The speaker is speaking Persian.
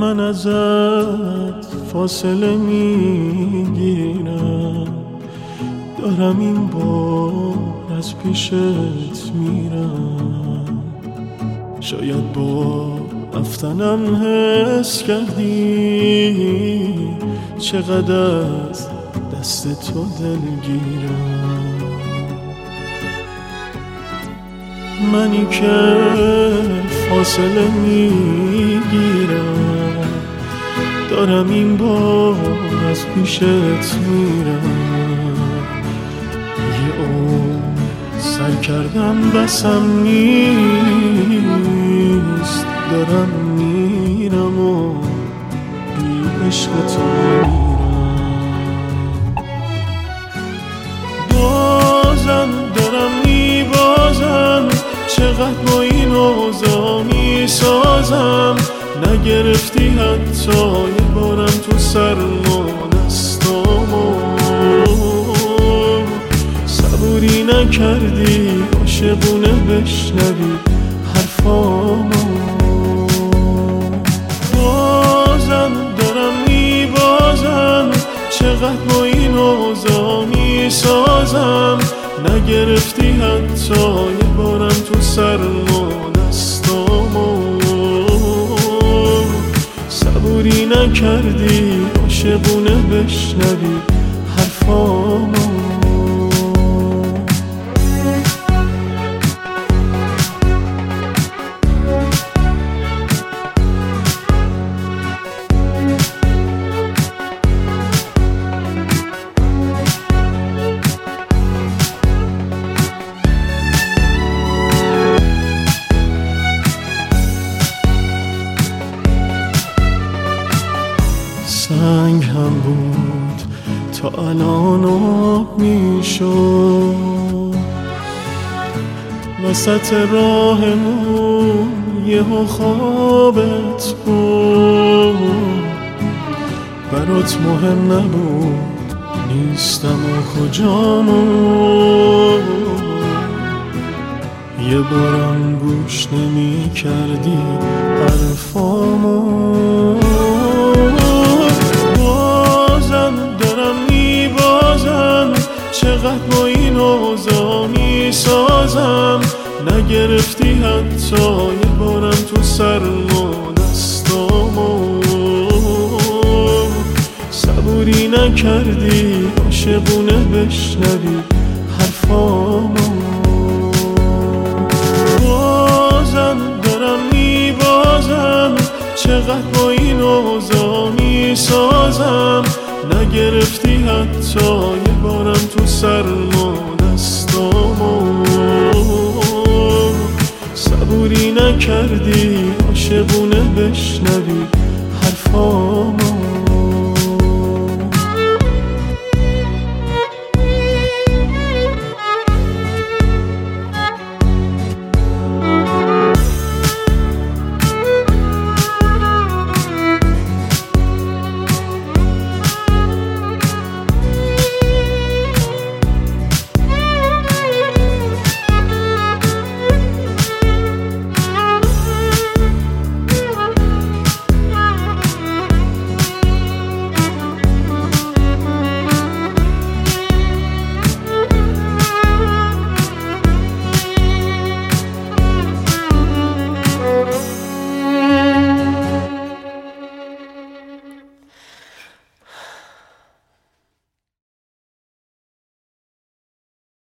من ازت فاصله میگیرم، دارم این بار از پیشت میرم. شاید با رفتنم حس کردی چقدر از دست تو دلگیرم. منی که فاصله میگیرم، دارم این بار از پیشت میرم. یه عمر سر کردم بسم نیست، دارم میرم و بی عشق تو میرم. بازم دارم میبازم، چقدر با این اوضاع میسازم. نگرفتی حتی یه بارم تو سرما دستامو، صبوری نکردی عاشقونه بشنوی حرفامو. بازم دارم میبازم، چقدر با این اوضاع میسازم. نگرفتی حتی یه بارم تو سرما دستامو، صبوری نکردی عاشقونه بشنوی حرفامو. سنگ هم بود تا الان آب میشد، وسط راهمون یهو خوابت بود. برات مهم نبود نیستم و کجامو، یه بارم گوش نمی کردی حرفامو. چقدر با این اوضاع میسازم. نگرفتی حتی یه بارم تو سرما دستامو، صبوری نکردی عاشقونه بشنوی حرفامو. بازم دارم میبازم، چقدر با این اوضاع میسازم. نگرفتی حتی یه بارم تو سر